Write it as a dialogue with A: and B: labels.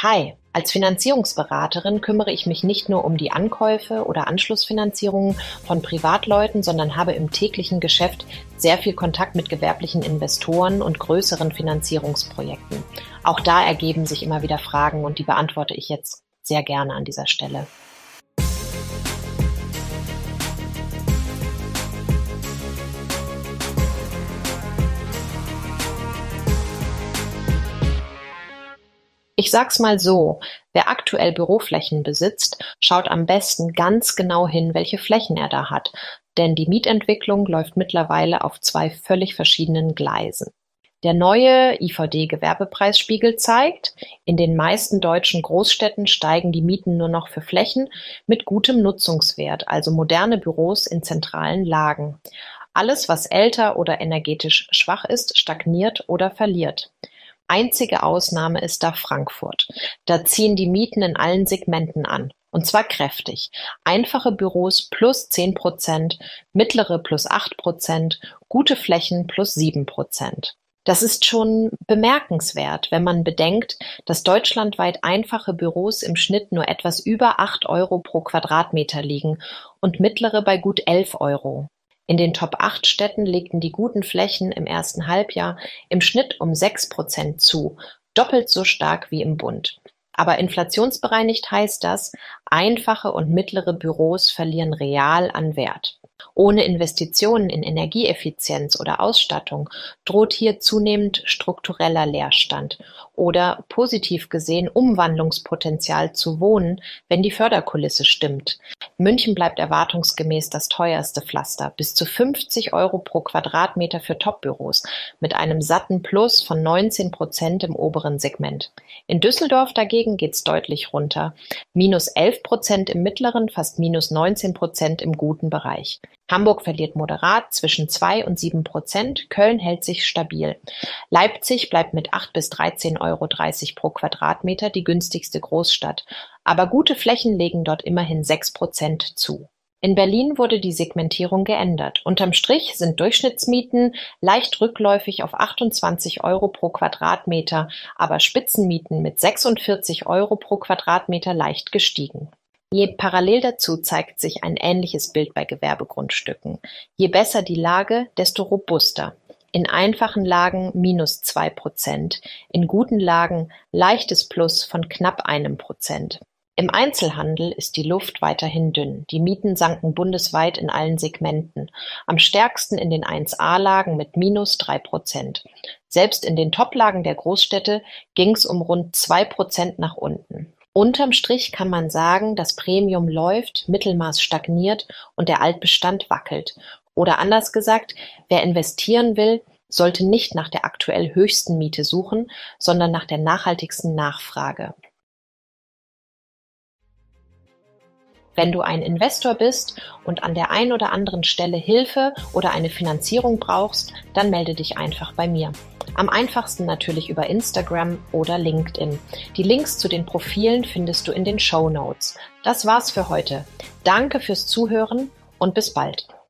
A: Hi, als Finanzierungsberaterin kümmere ich mich nicht nur um die Ankäufe oder Anschlussfinanzierungen von Privatleuten, sondern habe im täglichen Geschäft sehr viel Kontakt mit gewerblichen Investoren und größeren Finanzierungsprojekten. Auch da ergeben sich immer wieder Fragen und die beantworte ich jetzt sehr gerne an dieser Stelle. Ich sag's mal so, wer aktuell Büroflächen besitzt, schaut am besten ganz genau hin, welche Flächen er da hat, denn die Mietentwicklung läuft mittlerweile auf zwei völlig verschiedenen Gleisen. Der neue IVD-Gewerbepreisspiegel zeigt, in den meisten deutschen Großstädten steigen die Mieten nur noch für Flächen mit gutem Nutzungswert, also moderne Büros in zentralen Lagen. Alles, was älter oder energetisch schwach ist, stagniert oder verliert. Einzige Ausnahme ist da Frankfurt. Da ziehen die Mieten in allen Segmenten an. Und zwar kräftig. Einfache Büros plus 10%, mittlere plus 8%, gute Flächen plus 7%. Das ist schon bemerkenswert, wenn man bedenkt, dass deutschlandweit einfache Büros im Schnitt nur etwas über 8 Euro pro Quadratmeter liegen und mittlere bei gut 11 Euro. In den Top 8 Städten legten die guten Flächen im ersten Halbjahr im Schnitt um 6% zu, doppelt so stark wie im Bund. Aber inflationsbereinigt heißt das, einfache und mittlere Büros verlieren real an Wert. Ohne Investitionen in Energieeffizienz oder Ausstattung droht hier zunehmend struktureller Leerstand oder positiv gesehen Umwandlungspotenzial zu Wohnen, wenn die Förderkulisse stimmt. München bleibt erwartungsgemäß das teuerste Pflaster, bis zu 50 Euro pro Quadratmeter für Top-Büros, mit einem satten Plus von 19% im oberen Segment. In Düsseldorf dagegen geht's deutlich runter, minus 11% im mittleren, fast minus 19% im guten Bereich. Hamburg verliert moderat zwischen 2 und 7%, Köln hält sich stabil. Leipzig bleibt mit 8 bis 13,30 Euro pro Quadratmeter die günstigste Großstadt, aber gute Flächen legen dort immerhin 6% zu. In Berlin wurde die Segmentierung geändert. Unterm Strich sind Durchschnittsmieten leicht rückläufig auf 28 Euro pro Quadratmeter, aber Spitzenmieten mit 46 Euro pro Quadratmeter leicht gestiegen. Parallel dazu zeigt sich ein ähnliches Bild bei Gewerbegrundstücken. Je besser die Lage, desto robuster. In einfachen Lagen minus 2%, in guten Lagen leichtes Plus von knapp 1%. Im Einzelhandel ist die Luft weiterhin dünn. Die Mieten sanken bundesweit in allen Segmenten, am stärksten in den 1A-Lagen mit minus 3%. Selbst in den Top-Lagen der Großstädte ging es um rund 2% nach unten. Unterm Strich kann man sagen, das Premium läuft, Mittelmaß stagniert und der Altbestand wackelt. Oder anders gesagt, wer investieren will, sollte nicht nach der aktuell höchsten Miete suchen, sondern nach der nachhaltigsten Nachfrage. Wenn du ein Investor bist und an der einen oder anderen Stelle Hilfe oder eine Finanzierung brauchst, dann melde dich einfach bei mir. Am einfachsten natürlich über Instagram oder LinkedIn. Die Links zu den Profilen findest du in den Shownotes. Das war's für heute. Danke fürs Zuhören und bis bald.